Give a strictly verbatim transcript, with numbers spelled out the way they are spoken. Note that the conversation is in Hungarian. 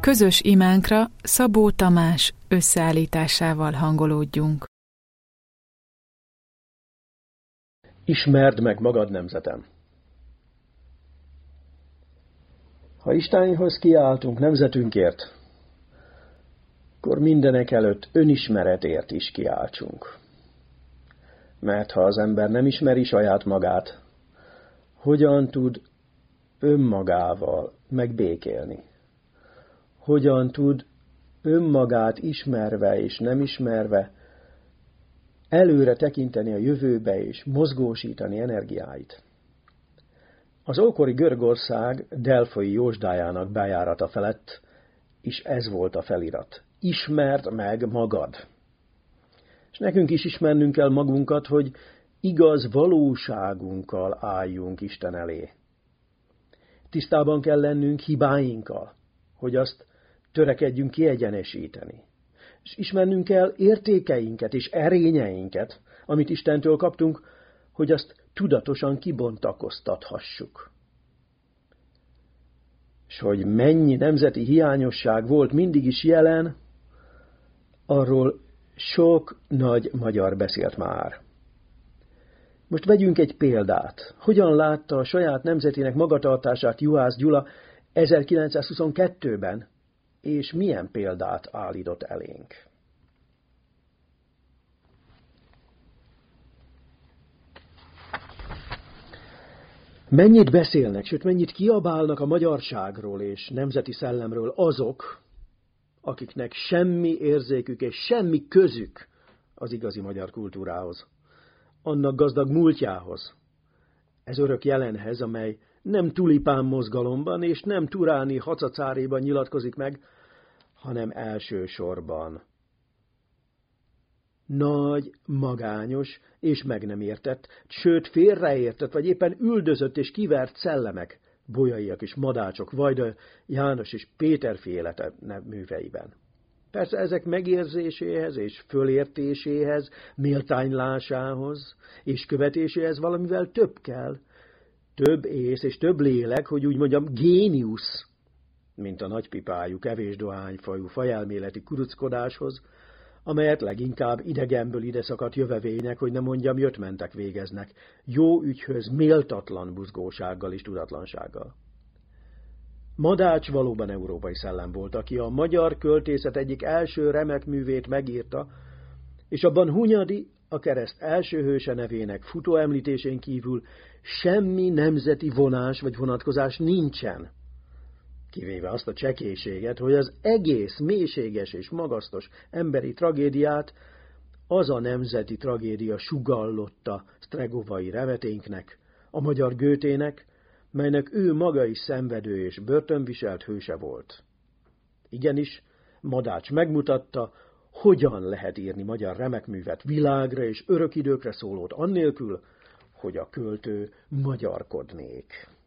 Közös imánkra Szabó Tamás összeállításával hangolódjunk. Ismerd meg magad, nemzetem! Ha Istenhoz kiáltunk nemzetünkért, akkor mindenek előtt önismeretért is kiáltsunk. Mert ha az ember nem ismeri saját magát, hogyan tud önmagával megbékélni? Hogyan tud önmagát ismerve és nem ismerve előre tekinteni a jövőbe és mozgósítani energiáit? Az ókori Görögország delfoi jósdájának bejárata felett is ez volt a felirat. Ismerd meg magad! És nekünk is ismernünk kell magunkat, hogy igaz valóságunkkal álljunk Isten elé. Tisztában kell lennünk hibáinkkal, hogy azt törekedjünk kiegyenesíteni. És ismernünk kell értékeinket és erényeinket, amit Istentől kaptunk, hogy azt tudatosan kibontakoztathassuk. És hogy mennyi nemzeti hiányosság volt mindig is jelen, arról sok nagy magyar beszélt már. Most vegyünk egy példát. Hogyan látta a saját nemzetének magatartását Juhász Gyula ezerkilencszázhuszonkettőben, és milyen példát állított elénk? Mennyit beszélnek, sőt mennyit kiabálnak a magyarságról és nemzeti szellemről azok, akiknek semmi érzékük és semmi közük az igazi magyar kultúrához, annak gazdag múltjához, ez örök jelenhez, amely nem tulipán mozgalomban és nem turáni hacacáréban nyilatkozik meg, hanem elsősorban nagy, magányos és meg nem értett, sőt félreértett, vagy éppen üldözött és kivert szellemek, Bolyaiak és Madácsok, Vajda János és Péter féle műveiben. Persze ezek megérzéséhez és fölértéséhez, méltánylásához és követéséhez valamivel több kell, több ész és több lélek, hogy úgy mondjam géniusz, mint a nagypipájú, kevés dohányfajú, fajelméleti kuruckodáshoz, amelyet leginkább idegenből ide szakadt jövevények, hogy ne mondjam jött-mentek végeznek, jó ügyhöz méltatlan buzgósággal és tudatlansággal. Madács valóban európai szellem volt, aki a magyar költészet egyik első remek művét megírta, és abban Hunyadi, a kereszt első hőse nevének futóemlítésén kívül semmi nemzeti vonás vagy vonatkozás nincsen, kivéve azt a csekélységet, hogy az egész mélységes és magasztos emberi tragédiát az a nemzeti tragédia sugallotta Stregovai remeténknek, a magyar Goethének, melynek ő maga is szenvedő és börtönviselt hőse volt. Igenis, Madács megmutatta, hogyan lehet írni magyar remekművet, világra és örök időkre szólót annélkül, hogy a költő magyarkodnék.